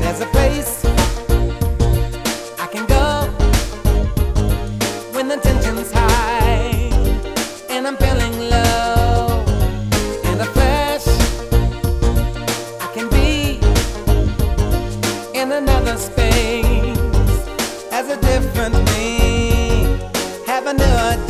There's a place I can go when the tension's high and I'm feeling low. In a flash, I can be in another space as a different me. Have a new